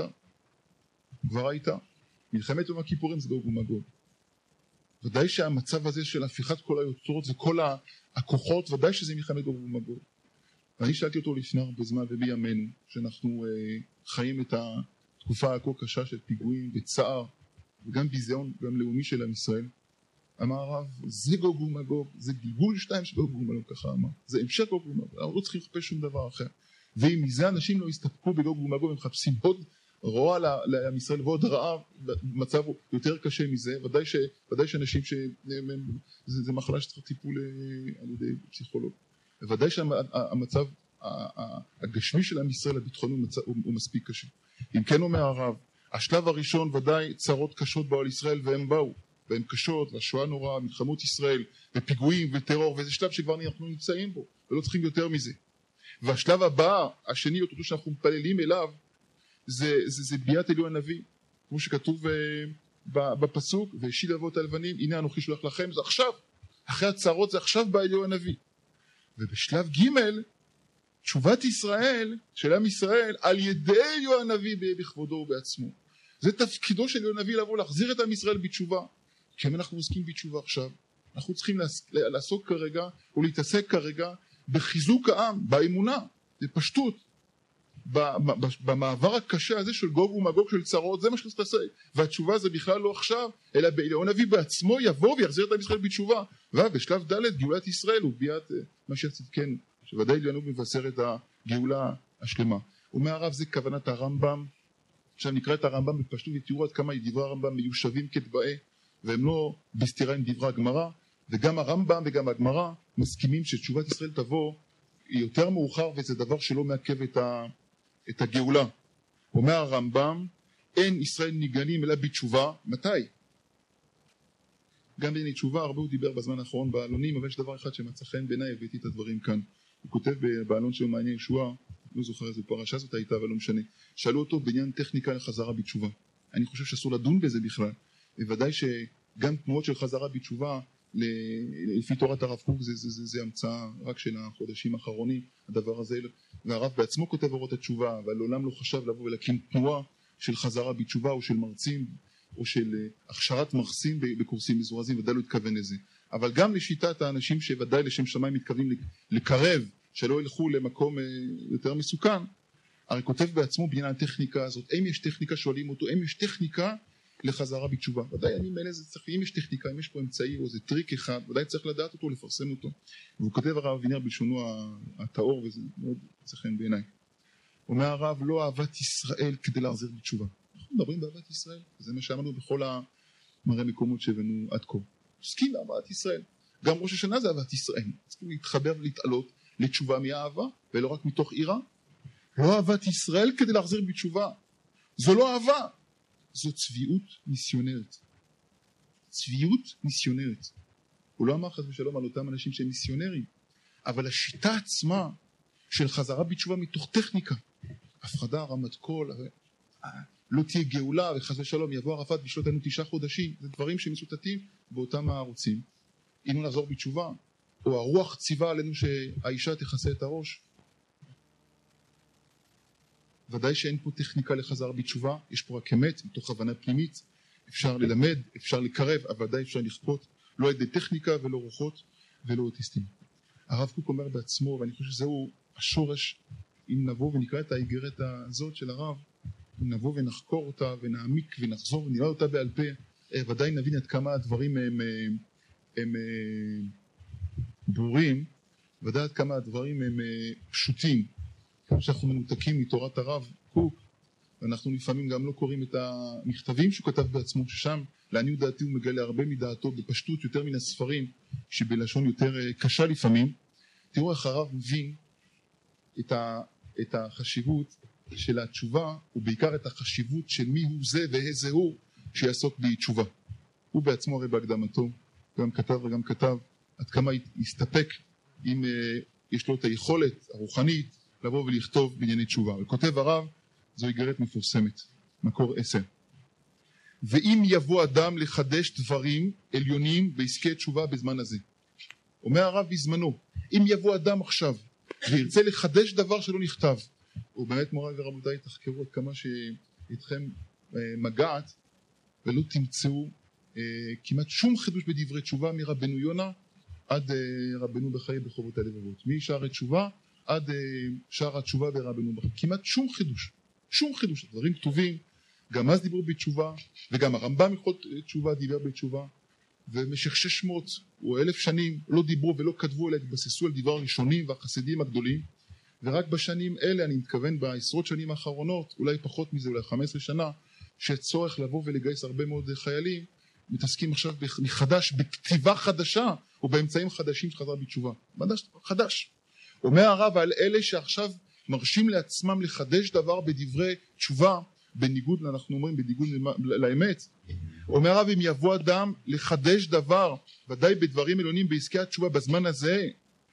כבר הייתה. מלחמת יום הכיפורים זה גוג ומגוג. ודאי שהמצב הזה של הפיכת כל היוצרות וכל הכוחות, ודאי שזה מלחמת גוג ומגוג. ואני שאלתי אותו לפני הרבה זמן ובימינו, שאנחנו חיים את התקופה הכה קשה של פיגועים וצער, וגם ביזיון, גם לאומי של עם ישראל. אמר הרב, זה גוג ומגוג, זה גלגול 2 של גוג ומגוג, ככה אמר. זה המשך גוג ומגוג, אנחנו לא צריכים לחפש שום דבר אחר. ואם מזה אנשים לא יסתפקו בגוג ומגוג, הם מחפשים עוד רוע לעם ישראל ועוד רעב, מצב יותר קשה מזה, ודאי שאנשים זה מחלה שצריך טיפול על ידי פסיכולוג. ודאי שהמצב הגשמי של עם ישראל, הביטחוני, הוא מספיק קשה. אם כן אומר הרב, השלב הראשון ודאי צרות קשות באו על ישראל, והם באו, והן קשות, והשואה נוראה, מלחמות ישראל, ופיגועים וטרור, וזה שלב שכבר אנחנו נמצאים בו, ולא צריכים יותר מזה. והשלב הבא, השני, אותו שאנחנו מתפללים אליו, זה ביאת אליהו הנביא, כמו שכתוב בפסוק, והשיל אבות הלבנים, הנה אנוכי שולח לכם, זה עכשיו, אחרי הצרות זה עכשיו בא אליהו הנביא. ובשלב ג' תשובת ישראל, של עם ישראל, על ידי אליהו הנביא בכבודו ובעצמו. זה תפקידו של אליהו הנביא לבוא להחזיר את עם ישראל בתשובה. כי אם אנחנו עוסקים בתשובה עכשיו, אנחנו צריכים לעסוק כרגע, או להתעסק כרגע, בחיזוק העם, באמונה, בפשטות, במעבר הקשה הזה של גוג ומגוג של צרות, זה מה שצריך לעשות. והתשובה זה בכלל לא עכשיו, אלא אליהו הנביא בעצמו יבוא ויחזיר את עם ישראל בתשובה. ובשלב ד' גאולת ישראל הוא ביאת משיח צדקנו, שוודאי אליהו הנביא מבשר את הגאולה השלמה. אומר הרב, זה כוונת הרמב"ם. עכשיו נקרא את הרמב"ם בפשטות ותראו עד כמה דברי הרמב"ם מיושבים כטבעי, והם לא בסתירה עם דברי הגמרא, וגם הרמב"ם וגם הגמרא מסכימים שתשובת ישראל תבוא יותר מאוחר, וזה דבר שלא מעכב את הגאולה. אומר הרמב"ם, אין ישראל ניגנים אלא בתשובה. מתי? גם בענייני תשובה, הרבה הוא דיבר בזמן האחרון בעלונים, אבל יש דבר אחד שמצא חן בעיניי, הבאתי את הדברים כאן. הוא כותב בעלון שלו מעניין ישועה, לא זוכר איזה פרשה זאת הייתה, אבל לא משנה. שאלו אותו בעניין טכניקה לחזרה בתשובה. אני חושב שאסור לדון בזה בכלל. בוודאי שגם תנועות של חזרה בתשובה, לפי תורת הרב קוק, זה המצאה רק של החודשים האחרונים, הדבר הזה. והרב בעצמו כותב אורות התשובה, אבל לעולם לא חשב לבוא ולהקים תנועה של חזרה בתשובה, או של מרצים, או של הכשרת מרצים בקורסים מזורזים, ודאי לא התכוון לזה. אבל גם לשיטת האנשים שוודאי לשם שמיים מתכוונים לקרב, שלא ילכו למקום יותר מסוכן, הרי כותב בעצמו בעניין הטכניקה הזאת, אם יש טכניקה, שואלים אותו, אם יש טכניקה לחזרה בתשובה. ודאי אני מאלה, אם יש טכניקה, אם יש פה אמצעי או איזה טריק אחד, ודאי צריך לדעת אותו, לפרסם אותו. והוא כותב הרב אבינר בלשונו הטהור, וזה מאוד צחן בעיניי. אומר הרב, לא אהבת ישראל כדי להחזיר בתשובה. אנחנו מדברים באהבת ישראל, זה מה שאמרנו בכל המראה מקומות שהבאנו עד כה. עוסקים באהבת ישראל. גם ראש השנה זה אהבת ישראל. צריכים להתחבר ולהתעלות לתשובה מאהבה, ולא רק מתוך עירה. לא אהבת ישראל כדי להחזיר בתשובה. זו לא אהבה. זו צביעות מיסיונרית. צביעות מיסיונרית. הוא לא אמר חס ושלום על אותם אנשים שהם מיסיונרים, אבל השיטה עצמה של חזרה בתשובה מתוך טכניקה, הפחדה, רמטכ"ל, לא תהיה גאולה וחס ושלום יבוא ערפאת וישלוט לנו 9 חודשים, זה דברים שמצוטטים באותם הערוצים. אם לא נחזור בתשובה, או הרוח ציווה עלינו שהאישה תכסה את הראש, ודאי שאין פה טכניקה לחזרה בתשובה, יש פה רק אמת מתוך הבנה פנימית, אפשר ללמד, אפשר לקרב, אבל ודאי אפשר לכפות, לא ידי טכניקה ולא רוחות ולא אוטיסטים. הרב קוק אומר בעצמו, ואני חושב שזהו השורש, אם נבוא ונקרא את האיגרת הזאת של הרב, אם נבוא ונחקור אותה ונעמיק ונחזור ונראה אותה בעל פה, ודאי נבין עד כמה הדברים הם ברורים, ודאי עד כמה הדברים הם פשוטים, שאנחנו מנותקים מתורת הרב קוק, ואנחנו לפעמים גם לא קוראים את המכתבים שהוא כתב בעצמו, ששם לעניות דעתי הוא מגלה הרבה מדעתו בפשטות יותר מן הספרים שבלשון יותר קשה לפעמים. תראו איך הרב מבין את החשיבות של התשובה, ובעיקר את החשיבות של מי הוא זה ואיזה הוא שיעסוק בתשובה. הוא בעצמו הרי בהקדמתו גם כתב וגם כתב עד כמה יסתפק אם יש לו את היכולת הרוחנית לבוא ולכתוב בענייני תשובה. וכותב הרב, זו איגרת מפורסמת, מקור 10. ואם יבוא אדם לחדש דברים עליונים בעסקי תשובה בזמן הזה. אומר הרב בזמנו, אם יבוא אדם עכשיו וירצה לחדש דבר שלא נכתב, ובאמת מוריי ורבותיי תחקרו עד כמה שאיתכם מגעת, ולא תמצאו כמעט שום חידוש בדברי תשובה מרבנו יונה עד רבנו בחיי בחובות הלבבות. משערי תשובה עד שער התשובה ברבנו בחיי. כמעט שום חידוש, הדברים כתובים, גם אז דיברו בתשובה, וגם הרמב"ם הלכות תשובה דיבר בתשובה, ובמשך 600 או 1000 שנים לא דיברו ולא כתבו אלא התבססו על דבר הראשונים והחסידים הגדולים, ורק בשנים אלה, אני מתכוון בעשרות שנים האחרונות, אולי פחות מזה, אולי 15 שנה, שצורך לבוא ולגייס הרבה מאוד חיילים, מתעסקים עכשיו מחדש, בכתיבה חדשה, או באמצעים חדשים שחזרה בתשובה. חדש. אומר הרב על אלה שעכשיו מרשים לעצמם לחדש דבר בדברי תשובה, בניגוד, אנחנו אומרים, בניגוד לאמת. אומר הרב, אם יבוא אדם לחדש דבר, ודאי בדברים עליונים בעסקי התשובה בזמן הזה,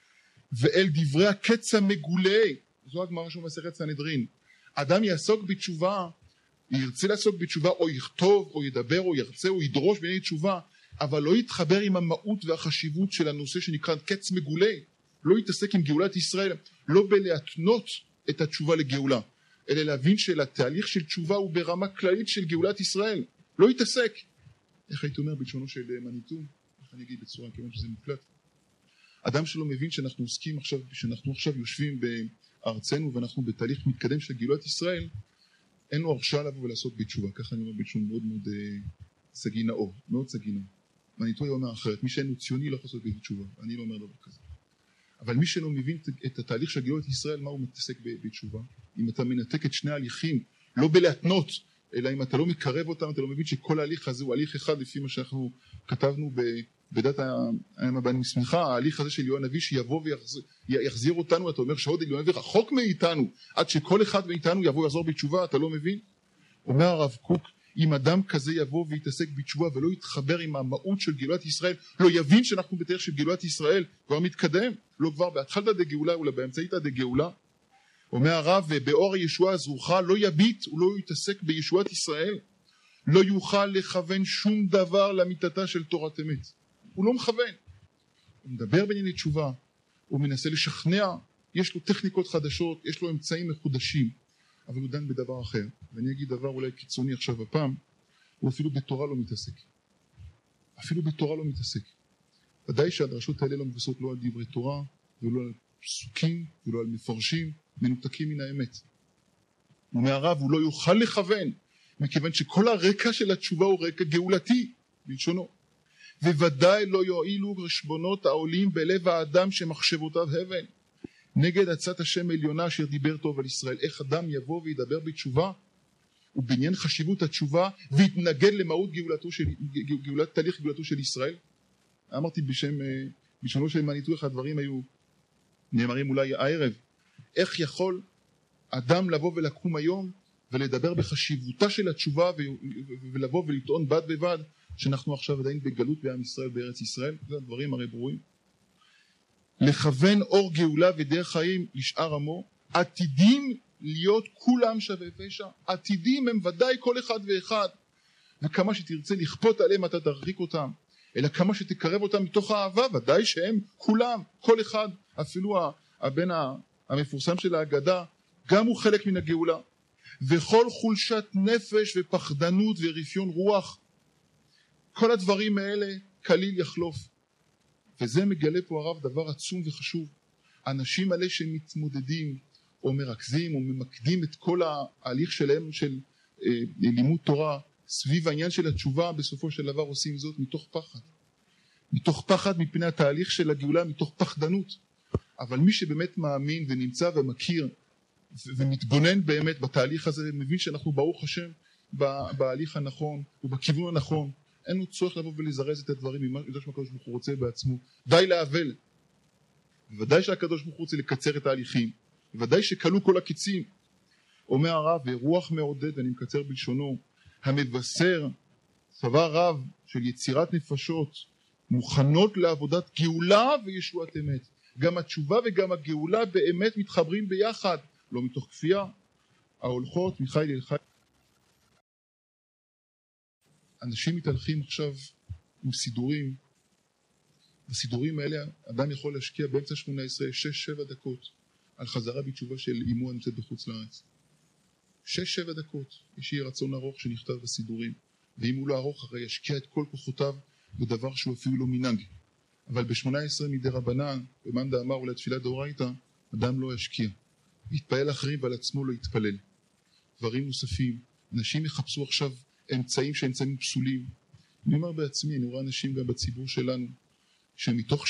ואל דברי הקץ המגולה, זו הגמרא של מסכת סנהדרין, אדם יעסוק בתשובה, ירצה לעסוק בתשובה, או יכתוב, או ידבר, או ירצה, או ידרוש בענייני תשובה, אבל לא יתחבר עם המהות והחשיבות של הנושא שנקרא קץ מגולה, לא יתעסק עם גאולת ישראל, לא בלהתנות את התשובה לגאולה, אלא להבין שלתהליך של תשובה הוא ברמה כללית של גאולת ישראל, לא יתעסק. איך הייתי אומר בלשונו של מניטו, איך אני אגיד בצורה כיוון שזה מוקלט, אדם שלא מבין שאנחנו עוסקים עכשיו, שאנחנו עכשיו יושבים בארצנו ואנחנו בתהליך מתקדם של גאולת ישראל, אין לו הרשאה לבוא ולעשות בתשובה. ככה אני אומר בלשון מאוד מאוד סגי נאור, מאוד סגי נאור. מניטו אומר אחרת, מי שאינו ציוני לא יכול לעשות בתשובה, אני לא אומר דבר כזה. אבל מי שלא מבין את התהליך של גאולת ישראל, מה הוא מתעסק בתשובה? אם אתה מנתק את שני ההליכים, לא בלהתנות, אלא אם אתה לא מקרב אותם, אתה לא מבין שכל ההליך הזה הוא הליך אחד לפי מה שאנחנו כתבנו בדת העם הבא מסמכה, ההליך הזה של יונה הנביא שיבוא ויחזיר אותנו, אתה אומר שעוד יונה הנביא רחוק מאיתנו, עד שכל אחד מאיתנו יבוא ויחזור בתשובה, אתה לא מבין? אומר הרב קוק, אם אדם כזה יבוא ויתעסק בתשובה ולא יתחבר עם המהות של גאולת ישראל, לא יבין שאנחנו בתהליך של גאולת ישראל, כבר מתקדם, לא כבר בהתחלתא דגאולה, אלא באמצעיתא דגאולה. אומר הרב, ובאור הישועה הזרוחה לא יביט, הוא לא יתעסק בישועת ישראל, לא יוכל לכוון שום דבר לאמיתתה של תורת אמת. הוא לא מכוון. הוא מדבר בענייני תשובה, הוא מנסה לשכנע, יש לו טכניקות חדשות, יש לו אמצעים מחודשים, אבל הוא דן בדבר אחר. ואני אגיד דבר אולי קיצוני עכשיו הפעם, הוא אפילו בתורה לא מתעסק. ודאי שהדרשות האלה לא מבוססות לא על דברי תורה, ולא על פסוקים, ולא על מפרשים, מנותקים מן האמת. אומר הרב, הוא לא יוכל לכוון, מכיוון שכל הרקע של התשובה הוא רקע גאולתי, בלשונו. וודאי לא יועילו רשבונות העולים בלב האדם שמחשבותיו הבל, נגד עצת השם עליונה אשר דיבר טוב על ישראל. איך אדם יבוא וידבר בתשובה, ובעניין חשיבות התשובה, ויתנגד למהות תהליך גאולתו של ישראל. אמרתי בלשונו של מניטו, איך הדברים היו נאמרים אולי הערב, איך יכול אדם לבוא ולקום היום ולדבר בחשיבותה של התשובה ולבוא ולטעון בד בבד שאנחנו עכשיו עדיין בגלות בעם ישראל בארץ ישראל? זה הדברים הרי ברורים. לכוון אור גאולה ודרך חיים לשאר עמו, עתידים להיות כולם שווה פשע, עתידים הם ודאי כל אחד ואחד, וכמה שתרצה לכפות עליהם אתה תרחיק אותם, אלא כמה שתקרב אותם מתוך האהבה, ודאי שהם כולם, כל אחד, אפילו הבן המפורסם של ההגדה, גם הוא חלק מן הגאולה, וכל חולשת נפש ופחדנות ורפיון רוח, כל הדברים האלה כליל יחלוף. וזה מגלה פה הרב דבר עצום וחשוב. האנשים האלה שמתמודדים או מרכזים או ממקדים את כל ההליך שלהם של לימוד תורה סביב העניין של התשובה, בסופו של דבר עושים זאת מתוך פחד. מתוך פחד מפני התהליך של הגאולה, מתוך פחדנות. אבל מי שבאמת מאמין ונמצא ומכיר ומתבונן באמת בתהליך הזה, מבין שאנחנו ברוך השם בהליך הנכון ובכיוון הנכון. אין לו צורך לבוא ולזרז את הדברים ממה שהקדוש ברוך הוא רוצה בעצמו. די להבל. ודאי שהקדוש ברוך הוא רוצה לקצר את ההליכים. ודאי שקלו כל הקיצים. אומר הרב, ורוח מעודד, אני מקצר בלשונו, המבשר צבא רב של יצירת נפשות מוכנות לעבודת גאולה וישועת אמת. גם התשובה וגם הגאולה באמת מתחברים ביחד, לא מתוך כפייה. ההולכות מחיל אל חיל. אנשים מתהלכים עכשיו עם סידורים. בסידורים האלה אדם יכול להשקיע באמצע 18, 6-7 דקות על חזרה בתשובה של אמו הנמצאת בחוץ לארץ. 6-7 דקות. יש יהיה רצון ארוך שנכתב בסידורים. ואם הוא לא ארוך, הרי ישקיע את כל כוחותיו בדבר שהוא אפילו לא מנהג. אבל ב-18 מדי רבנן, במאן דאמר אולי תפילת דאורייתא, אדם לא ישקיע. יתפעל אחרים ועל עצמו לא יתפלל. דברים נוספים. אנשים יחפשו עכשיו אמצעים שאמצעים פסולים. אני אומר בעצמי, אני רואה אנשים גם בציבור שלנו, שמתוך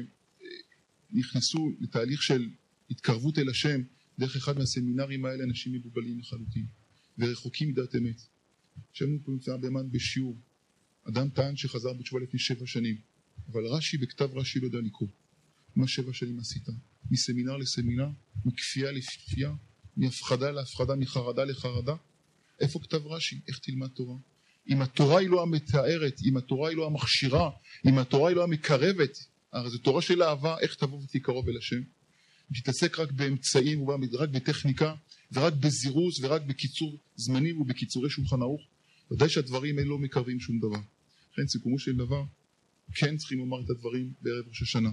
שנכנסו לתהליך של התקרבות אל השם, דרך אחד מהסמינרים האלה אנשים מבובלים לחלוטין, ורחוקים מדעת אמת. ישבנו פה נמצא באמן בשיעור, אדם טען שחזר בתשובה לפני 7 שנים, אבל רש"י בכתב רש"י לא יודע לקרוא. מה 7 שנים עשית? מסמינר לסמינר, מכפייה לכפייה, מהפחדה להפחדה, מחרדה לחרדה? איפה כתב רש"י? איך תלמד תורה? אם התורה היא לא המתארת, אם התורה היא לא המכשירה, אם התורה היא לא המקרבת, הרי זו תורה של אהבה, איך תבוא ותקרוב אל השם? תתעסק רק באמצעים, רק בטכניקה, ורק בזירוז, ורק בקיצור זמנים ובקיצורי שולחן ערוך. ודאי שהדברים האלה לא מקרבים שום דבר. לכן סיכומו של דבר, כן צריכים לומר את הדברים בערב ראש השנה.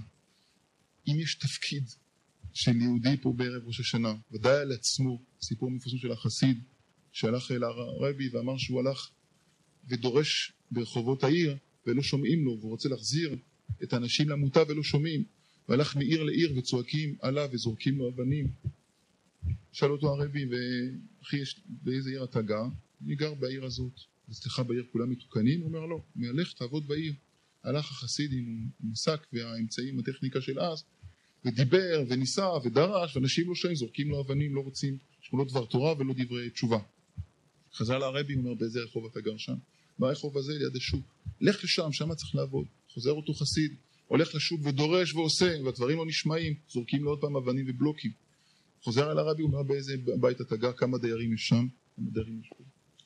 אם יש תפקיד של יהודי פה בערב ראש השנה, ודאי על עצמו, סיפור מפורסם של החסיד, שהלך אל הרבי ואמר שהוא הלך ודורש ברחובות העיר ולא שומעים לו, והוא רוצה להחזיר את האנשים למוטה ולא שומעים, והלך מעיר לעיר וצועקים עליו וזורקים לו אבנים. שאל אותו הרבי, ואחי, באיזה עיר אתה גר? אני גר בעיר הזאת. אצלך בעיר כולם מתוקנים? הוא אומר לא, מהלך תעבוד בעיר. הלך החסיד עם משק והאמצעים, הטכניקה של אז, ודיבר וניסה ודרש, ואנשים לא שומעים, זורקים לו אבנים, לא רוצים, יש לא דבר תורה ולא דברי תשובה. חזר לרבי, הוא אומר, באיזה רחוב אתה גר שם? ברחוב הזה ליד השוק. לך לשם, שם צריך לעבוד. חוזר אותו חסיד, הולך לשוק ודורש ועושה, והדברים לא נשמעים, זורקים לו עוד פעם אבנים ובלוקים. חוזר אל הרבי, הוא אומר, באיזה בית אתה גר, כמה דיירים יש שם? כמה דיירים יש פה?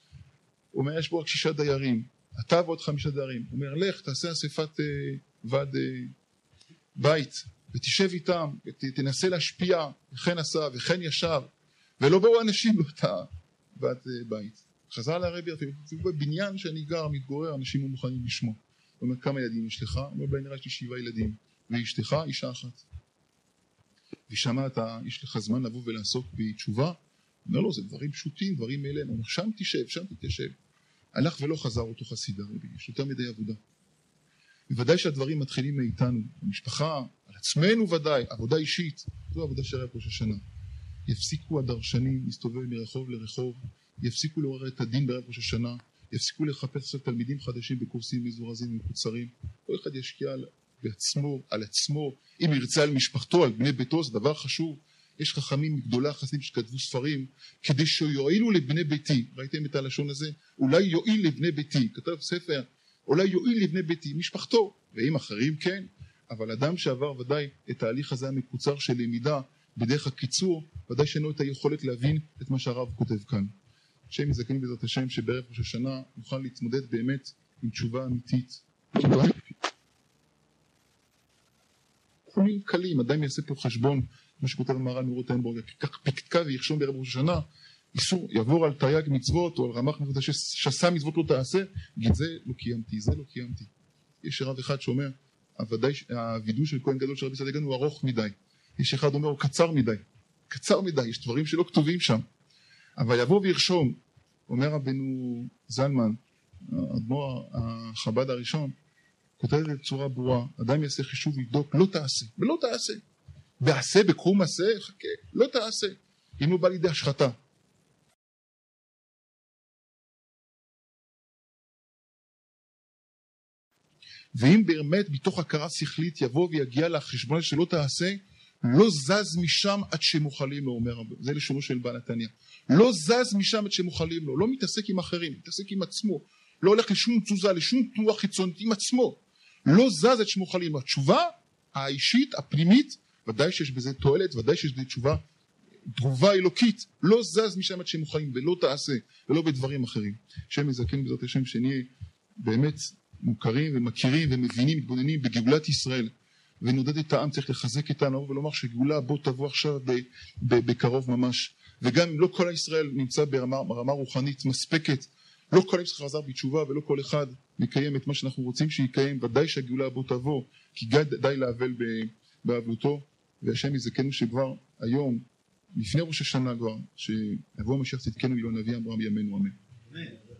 הוא אומר, יש בו רק 6 דיירים. אתה ועוד 5 דיירים. הוא אומר, לך, תעשה אספת ועד בית, ותשב איתם, ותנסה להשפיע, וכן עשה, וכן ישב, ולא באו אנשים לא את ועד בית. חזר לרבי, אפילו בבניין שאני גר, מתגורר, אנשים לא מוכנים לשמוע. הוא אומר, כמה ילדים יש לך? הוא אומר, בלי נראה, יש לי 7 ילדים. ואשתך, אישה אחת. ושמה יש לך זמן לבוא ולעסוק בתשובה? הוא אומר, לא, זה דברים פשוטים, דברים מאליהם. הוא אומר, שם תשב, שם תתיישב. הלך ולא חזר אותו חסיד הרבי, יש יותר מדי עבודה. בוודאי שהדברים מתחילים מאיתנו, במשפחה, על עצמנו ודאי, עבודה אישית, זו עבודה של ראש השנה. יפסיקו הדרשנים להסתובב מרחוב לרחוב, יפסיקו לעורר את הדין בערב ראש השנה, יפסיקו לחפש תלמידים חדשים בקורסים מזורזים ומקוצרים. כל אחד ישקיע בעצמו, על עצמו, אם ירצה על משפחתו, על בני ביתו, זה דבר חשוב. יש חכמים גדולי החסידים שכתבו ספרים כדי שיועילו לבני ביתי. ראיתם את הלשון הזה? אולי יועיל לבני ביתי. כתב ספר, אולי יועיל לבני ביתי, משפחתו. ואם אחרים כן, אבל אדם שעבר ודאי את התהליך הזה המקוצר של למידה בדרך הקיצור, ודאי שאין לו את היכולת להבין את מה שהרב כותב כאן. השם יזכנו בעזרת השם שבערב ראש השנה נוכל להתמודד באמת עם תשובה אמיתית. דברים קלים, אדם יעשה פה חשבון, כמו שכותב מרן נורות איינבורג, כך פקקה ויחשון בערב ראש השנה, איסור, יעבור על תרי"ג מצוות או על רמ"ח מצוות, שסה מצוות לא תעשה, יגיד זה לא קיימתי, זה לא קיימתי. יש רב אחד שאומר, הווידוי של כהן גדול של רבי סעדיה גאון הוא ארוך מדי. יש אחד אומר, הוא קצר מדי. קצר מדי, יש דברים שלא כתובים שם. אבל יבוא וירשום, אומר רבנו זלמן, האדמו"ר החב"ד הראשון, כותב בצורה ברורה, אדם יעשה חישוב יבדוק, לא תעשה, ולא תעשה. בעשה, בקרום מעשה, חכה, לא תעשה. אם הוא בא לידי השחתה. ואם באמת מתוך הכרה שכלית יבוא ויגיע לחשבון שלא תעשה, לא זז משם עד שמוכלים לו, אומר, זה לשונו של בעל התניא. לא זז משם עד שמוכלים לו, לא מתעסק עם אחרים, מתעסק עם עצמו, לא הולך לשום תזוזה, לשום תנועה חיצונית עם עצמו, לא זז עד שמוכלים לו. התשובה האישית, הפנימית, ודאי שיש בזה תועלת, ודאי שיש בזה תשובה, תגובה אלוקית, לא זז משם עד שמוכלים, ולא תעשה, ולא בדברים אחרים. שם יזכנו בעזרת השם שנהיה באמת מוכרים ומכירים ומבינים, מתבוננים בגאולת ישראל, ונודד את העם, צריך לחזק את העם ולומר שגאולה בוא תבוא עכשיו בקרוב ממש. וגם אם לא כל הישראל נמצא ברמה רוחנית מספקת, לא כל הישראל חזר בתשובה ולא כל אחד מקיים את מה שאנחנו רוצים שיקיים, ודאי שהגאולה בוא תבוא, כי די להבל בעבלותו, והשם יזכנו שכבר היום, לפני ראש השנה כבר, שיבוא המשיח צדקנו, אילו הנביא אמרה בימינו אמן.